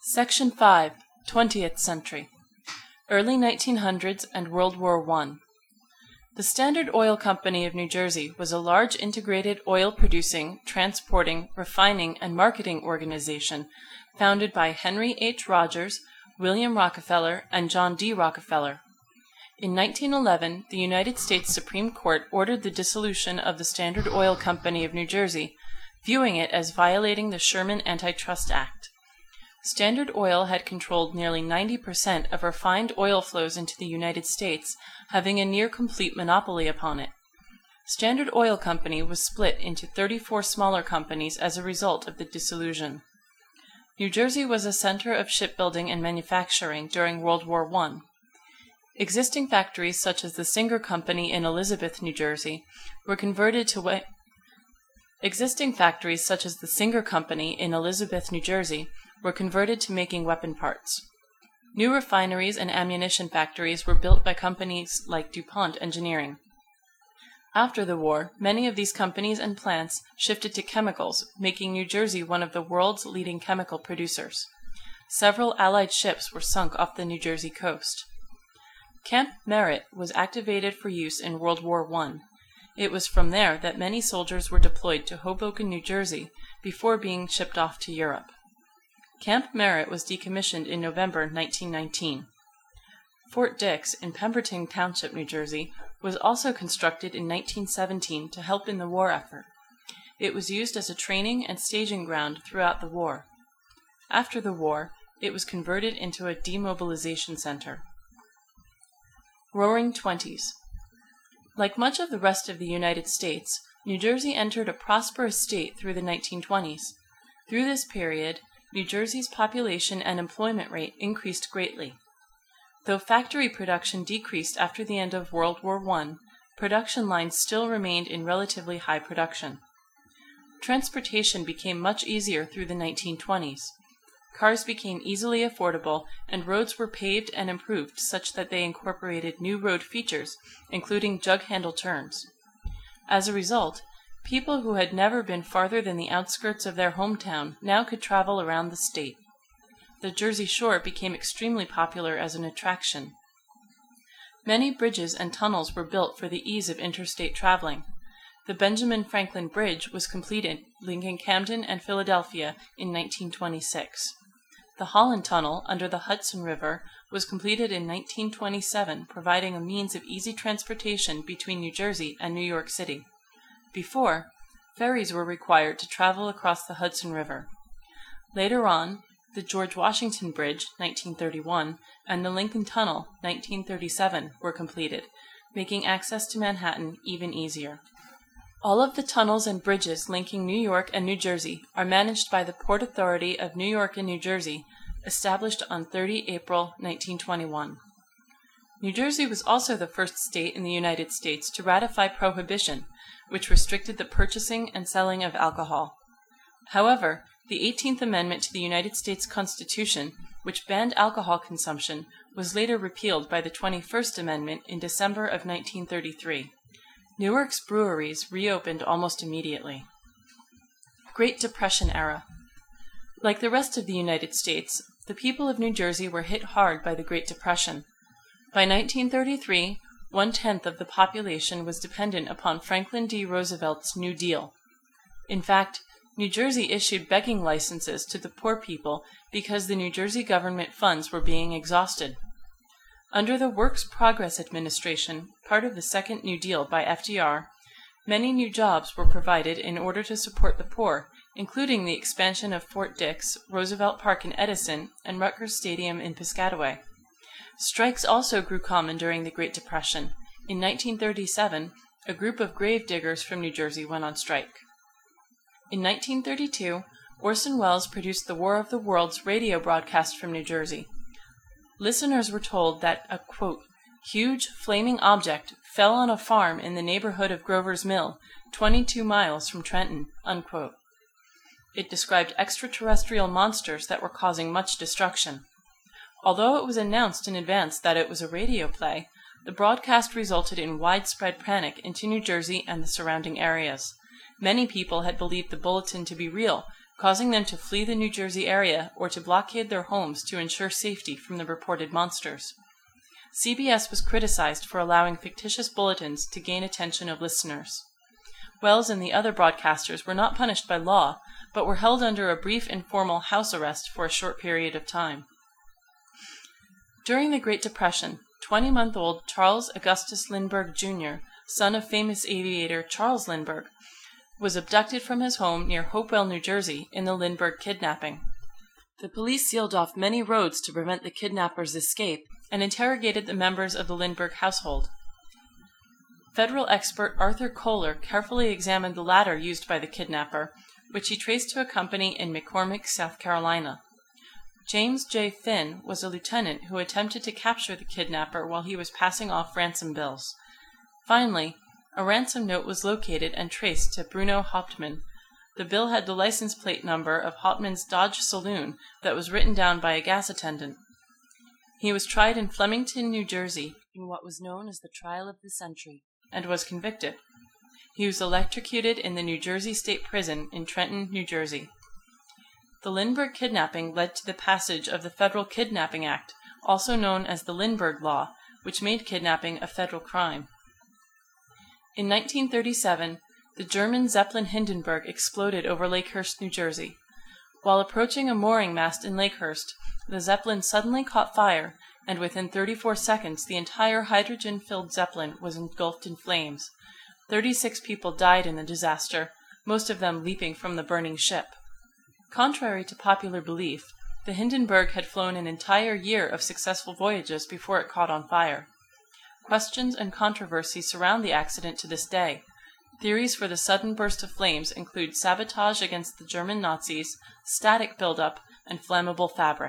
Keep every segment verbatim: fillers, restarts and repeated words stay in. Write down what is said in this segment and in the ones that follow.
Section five. twentieth Century. Early nineteen hundreds and World War One. The Standard Oil Company of New Jersey was a large integrated oil-producing, transporting, refining, and marketing organization founded by Henry H. Rogers, William Rockefeller, and John D. Rockefeller. In nineteen eleven, the United States Supreme Court ordered the dissolution of the Standard Oil Company of New Jersey, viewing it as violating the Sherman Antitrust Act. Standard Oil had controlled nearly ninety percent of refined oil flows into the United States, having a near-complete monopoly upon it. Standard Oil Company was split into thirty-four smaller companies as a result of the dissolution. New Jersey was a center of shipbuilding and manufacturing during World War One. Existing factories such as the Singer Company in Elizabeth, New Jersey, were converted to wa- Existing factories such as the Singer Company in Elizabeth, New Jersey, were converted to making weapon parts. New refineries and ammunition factories were built by companies like DuPont Engineering. After the war, many of these companies and plants shifted to chemicals, making New Jersey one of the world's leading chemical producers. Several Allied ships were sunk off the New Jersey coast. Camp Merritt was activated for use in World War One. It was from there that many soldiers were deployed to Hoboken, New Jersey, before being shipped off to Europe. Camp Merritt was decommissioned in November nineteen nineteen. Fort Dix in Pemberton Township, New Jersey, was also constructed in nineteen seventeen to help in the war effort. It was used as a training and staging ground throughout the war. After the war, it was converted into a demobilization center. Roaring Twenties. Like much of the rest of the United States, New Jersey entered a prosperous state through the nineteen twenties. Through this period, New Jersey's population and employment rate increased greatly. Though factory production decreased after the end of World War One, production lines still remained in relatively high production. Transportation became much easier through the nineteen twenties. Cars became easily affordable, and roads were paved and improved such that they incorporated new road features, including jug-handle turns. As a result, people who had never been farther than the outskirts of their hometown now could travel around the state. The Jersey Shore became extremely popular as an attraction. Many bridges and tunnels were built for the ease of interstate traveling. The Benjamin Franklin Bridge was completed, linking Camden and Philadelphia in nineteen twenty-six. The Holland Tunnel under the Hudson River was completed in nineteen twenty-seven, providing a means of easy transportation between New Jersey and New York City. Before, ferries were required to travel across the Hudson River. Later on, the George Washington Bridge, nineteen thirty-one, and the Lincoln Tunnel, nineteen thirty-seven, were completed, making access to Manhattan even easier. All of the tunnels and bridges linking New York and New Jersey are managed by the Port Authority of New York and New Jersey, established on the thirtieth of April, nineteen twenty-one. New Jersey was also the first state in the United States to ratify Prohibition, which restricted the purchasing and selling of alcohol. However, the eighteenth Amendment to the United States Constitution, which banned alcohol consumption, was later repealed by the twenty-first Amendment in December of nineteen thirty-three. Newark's breweries reopened almost immediately. Great Depression era. Like the rest of the United States, the people of New Jersey were hit hard by the Great Depression. By nineteen thirty-three, one-tenth of the population was dependent upon Franklin D. Roosevelt's New Deal. In fact, New Jersey issued begging licenses to the poor people because the New Jersey government funds were being exhausted. Under the Works Progress Administration, part of the Second New Deal by F D R, many new jobs were provided in order to support the poor, including the expansion of Fort Dix, Roosevelt Park in Edison, and Rutgers Stadium in Piscataway. Strikes also grew common during the Great Depression. In nineteen thirty-seven, a group of grave diggers from New Jersey went on strike. In nineteen thirty-two, Orson Welles produced the War of the Worlds radio broadcast from New Jersey. Listeners were told that a, quote, huge, flaming object fell on a farm in the neighborhood of Grover's Mill, twenty-two miles from Trenton, unquote. It described extraterrestrial monsters that were causing much destruction. Although it was announced in advance that it was a radio play, the broadcast resulted in widespread panic into New Jersey and the surrounding areas. Many people had believed the bulletin to be real, causing them to flee the New Jersey area or to blockade their homes to ensure safety from the reported monsters. C B S was criticized for allowing fictitious bulletins to gain attention of listeners. Wells and the other broadcasters were not punished by law, but were held under a brief informal house arrest for a short period of time. During the Great Depression, twenty-month-old Charles Augustus Lindbergh, Junior, son of famous aviator Charles Lindbergh, was abducted from his home near Hopewell, New Jersey, in the Lindbergh kidnapping. The police sealed off many roads to prevent the kidnappers' escape and interrogated the members of the Lindbergh household. Federal expert Arthur Kohler carefully examined the ladder used by the kidnapper, which he traced to a company in McCormick, South Carolina. James J. Finn was a lieutenant who attempted to capture the kidnapper while he was passing off ransom bills. Finally, a ransom note was located and traced to Bruno Hauptmann. The bill had the license plate number of Hauptmann's Dodge Saloon that was written down by a gas attendant. He was tried in Flemington, New Jersey, in what was known as the Trial of the Century, and was convicted. He was electrocuted in the New Jersey State Prison in Trenton, New Jersey. The Lindbergh kidnapping led to the passage of the Federal Kidnapping Act, also known as the Lindbergh Law, which made kidnapping a federal crime. In nineteen thirty-seven, the German Zeppelin Hindenburg exploded over Lakehurst, New Jersey. While approaching a mooring mast in Lakehurst, the Zeppelin suddenly caught fire, and within thirty-four seconds the entire hydrogen-filled Zeppelin was engulfed in flames. Thirty-six people died in the disaster, most of them leaping from the burning ship. Contrary to popular belief, the Hindenburg had flown an entire year of successful voyages before it caught on fire. Questions and controversy surround the accident to this day. Theories for the sudden burst of flames include sabotage against the German Nazis, static buildup, and flammable fabric.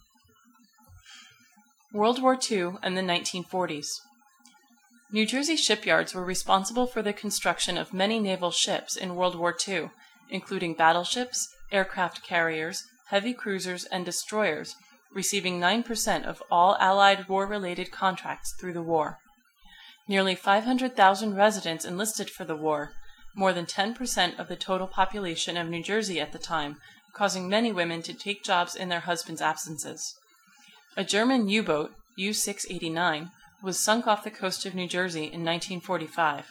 World War Two and the nineteen forties. New Jersey shipyards were responsible for the construction of many naval ships in World War Two, including battleships, aircraft carriers, heavy cruisers, and destroyers, receiving nine percent of all Allied war-related contracts through the war. Nearly five hundred thousand residents enlisted for the war, more than ten percent of the total population of New Jersey at the time, causing many women to take jobs in their husbands' absences. A German U-boat, U six eighty-nine, was sunk off the coast of New Jersey in nineteen forty-five.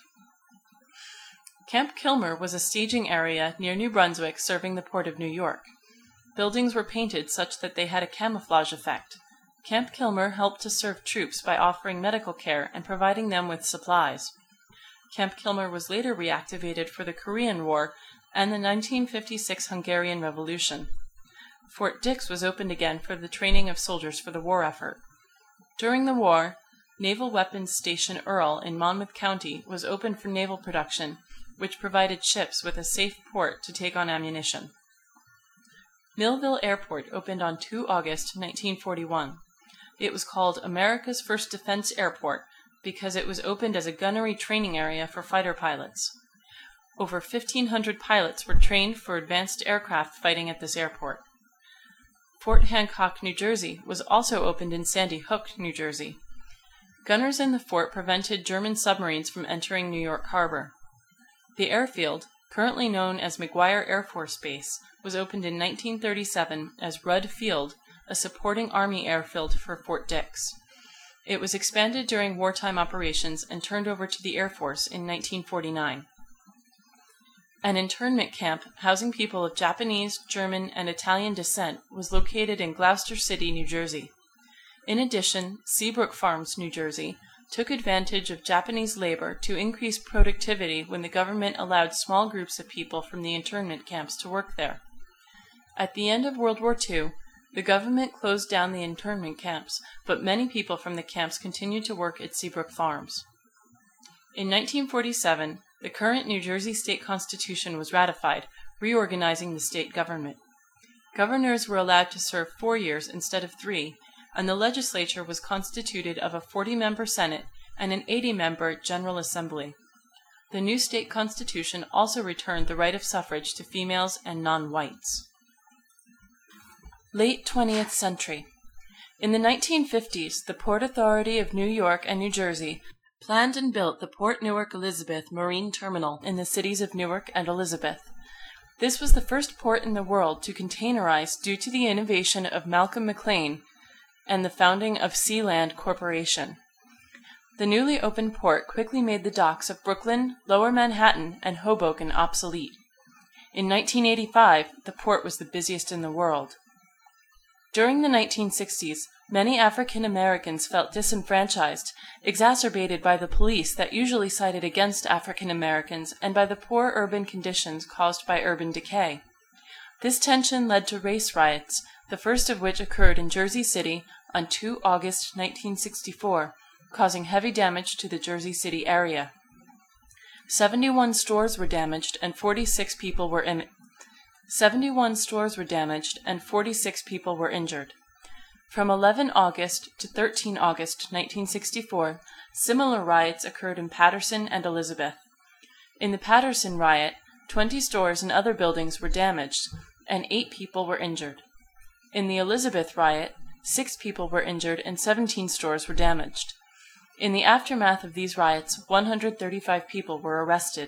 Camp Kilmer was a staging area near New Brunswick serving the port of New York. Buildings were painted such that they had a camouflage effect. Camp Kilmer helped to serve troops by offering medical care and providing them with supplies. Camp Kilmer was later reactivated for the Korean War and the nineteen fifty-six Hungarian Revolution. Fort Dix was opened again for the training of soldiers for the war effort. During the war, Naval Weapons Station Earl in Monmouth County was opened for naval production, which provided ships with a safe port to take on ammunition. Millville Airport opened on the second of August nineteen forty-one. It was called America's First Defense Airport because it was opened as a gunnery training area for fighter pilots. Over fifteen hundred pilots were trained for advanced aircraft fighting at this airport. Fort Hancock, New Jersey, was also opened in Sandy Hook, New Jersey. Gunners in the fort prevented German submarines from entering New York Harbor. The airfield, currently known as McGuire Air Force Base, was opened in nineteen thirty-seven as Rudd Field, a supporting Army airfield for Fort Dix. It was expanded during wartime operations and turned over to the Air Force in nineteen forty-nine. An internment camp housing people of Japanese, German, and Italian descent was located in Gloucester City, New Jersey. In addition, Seabrook Farms, New Jersey, took advantage of Japanese labor to increase productivity when the government allowed small groups of people from the internment camps to work there. At the end of World War Two, the government closed down the internment camps, but many people from the camps continued to work at Seabrook Farms. In nineteen forty-seven, the current New Jersey State Constitution was ratified, reorganizing the state government. Governors were allowed to serve four years instead of three, and the legislature was constituted of a forty-member Senate and an eighty-member General Assembly. The new state constitution also returned the right of suffrage to females and non-whites. Late twentieth century. In the nineteen fifties, the Port Authority of New York and New Jersey planned and built the Port Newark Elizabeth Marine Terminal in the cities of Newark and Elizabeth. This was the first port in the world to containerize due to the innovation of Malcolm McLean and the founding of Sealand Corporation. The newly opened port quickly made the docks of Brooklyn, Lower Manhattan, and Hoboken obsolete. In nineteen eighty-five, the port was the busiest in the world. During the nineteen sixties, many African Americans felt disenfranchised, exacerbated by the police that usually sided against African Americans and by the poor urban conditions caused by urban decay. This tension led to race riots, the first of which occurred in Jersey City on the second of August nineteen sixty-four, causing heavy damage to the Jersey City area. seventy-one stores were damaged and forty-six people were in seventy-one stores were damaged and forty-six people were injured. From the eleventh of August to the thirteenth of August nineteen sixty-four, similar riots occurred in Paterson and Elizabeth. In the Paterson riot, twenty stores and other buildings were damaged, and eight people were injured. In the Elizabeth riot, six people were injured and seventeen stores were damaged. In the aftermath of these riots, one hundred thirty-five people were arrested.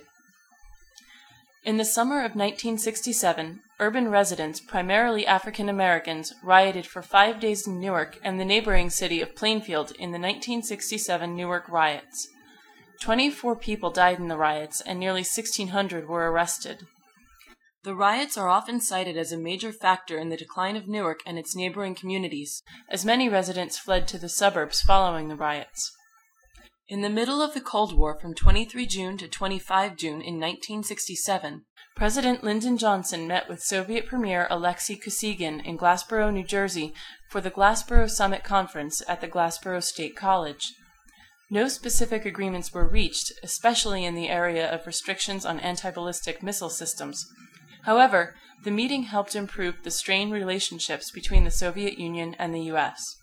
In the summer of nineteen sixty-seven, urban residents, primarily African Americans, rioted for five days in Newark and the neighboring city of Plainfield in the nineteen sixty-seven Newark riots. twenty-four people died in the riots and nearly sixteen hundred were arrested. The riots are often cited as a major factor in the decline of Newark and its neighboring communities, as many residents fled to the suburbs following the riots. In the middle of the Cold War from the twenty-third of June to the twenty-fifth of June in nineteen sixty-seven, President Lyndon Johnson met with Soviet Premier Alexei Kosygin in Glassboro, New Jersey for the Glassboro Summit Conference at the Glassboro State College. No specific agreements were reached, especially in the area of restrictions on anti-ballistic missile systems. However, the meeting helped improve the strained relationships between the Soviet Union and the U S.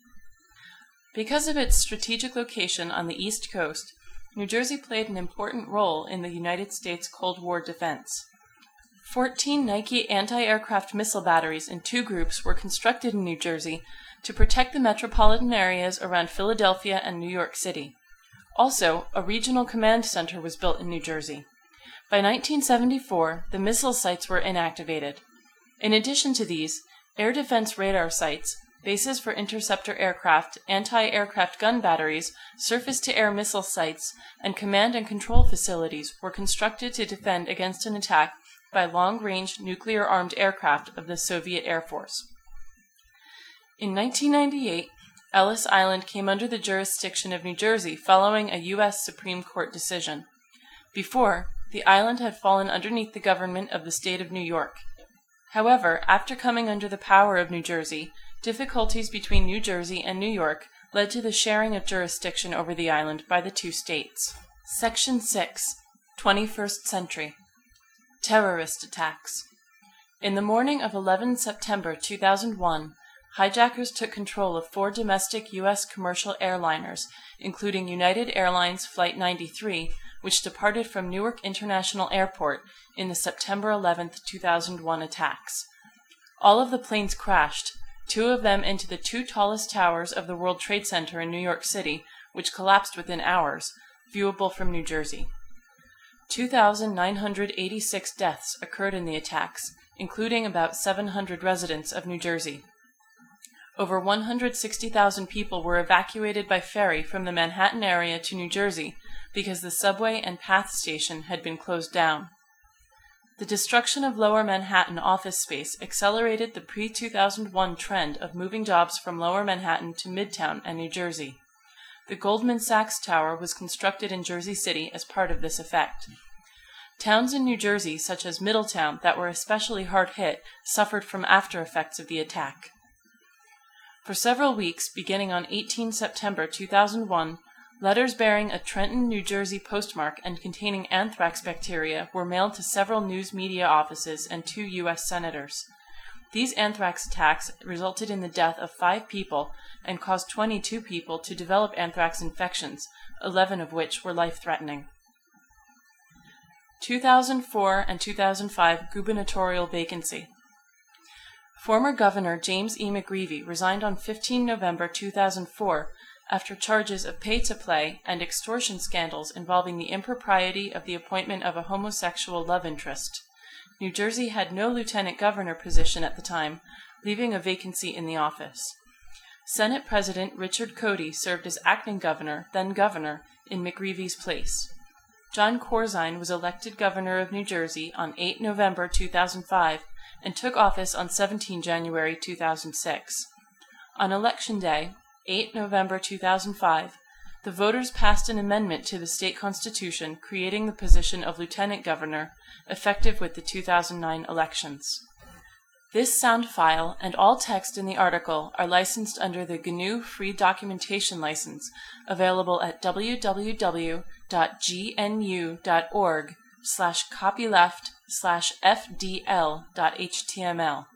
Because of its strategic location on the East Coast, New Jersey played an important role in the United States Cold War defense. Fourteen Nike anti-aircraft missile batteries in two groups were constructed in New Jersey to protect the metropolitan areas around Philadelphia and New York City. Also, a regional command center was built in New Jersey. By nineteen seventy-four, the missile sites were inactivated. In addition to these, air defense radar sites, bases for interceptor aircraft, anti-aircraft gun batteries, surface-to-air missile sites, and command and control facilities were constructed to defend against an attack by long-range nuclear-armed aircraft of the Soviet Air Force. In nineteen ninety-eight, Ellis Island came under the jurisdiction of New Jersey following a U S Supreme Court decision. Before, the island had fallen underneath the government of the state of New York. However, after coming under the power of New Jersey, difficulties between New Jersey and New York led to the sharing of jurisdiction over the island by the two states. Section six. twenty-first Century. Terrorist attacks. In the morning of the eleventh of September two thousand one, hijackers took control of four domestic U S commercial airliners, including United Airlines Flight ninety-three, which departed from Newark International Airport in the September eleventh, two thousand one attacks. All of the planes crashed, two of them into the two tallest towers of the World Trade Center in New York City, which collapsed within hours, viewable from New Jersey. two thousand nine hundred eighty-six deaths occurred in the attacks, including about seven hundred residents of New Jersey. Over one hundred sixty thousand people were evacuated by ferry from the Manhattan area to New Jersey because the subway and PATH station had been closed down. The destruction of Lower Manhattan office space accelerated the pre two thousand one trend of moving jobs from Lower Manhattan to Midtown and New Jersey. The Goldman Sachs Tower was constructed in Jersey City as part of this effect. Towns in New Jersey, such as Middletown, that were especially hard hit, suffered from after effects of the attack. For several weeks, beginning on the eighteenth of September two thousand one, letters bearing a Trenton, New Jersey postmark and containing anthrax bacteria were mailed to several news media offices and two U S senators. These anthrax attacks resulted in the death of five people and caused twenty-two people to develop anthrax infections, eleven of which were life-threatening. two thousand four and two thousand five gubernatorial vacancy. Former Governor James E. McGreevey resigned on the fifteenth of November two thousand four after charges of pay-to-play and extortion scandals involving the impropriety of the appointment of a homosexual love interest. New Jersey had no lieutenant governor position at the time, leaving a vacancy in the office. Senate President Richard Cody served as acting governor, then governor, in McGreevy's place. John Corzine was elected governor of New Jersey on the eighth of November two thousand five and took office on the seventeenth of January two thousand six. On Election Day, the eighth of November two thousand five, the voters passed an amendment to the state constitution creating the position of lieutenant governor, effective with the two thousand nine elections. This sound file and all text in the article are licensed under the G N U Free Documentation License, available at www.gnu.org slash copyleft slash fdl.html.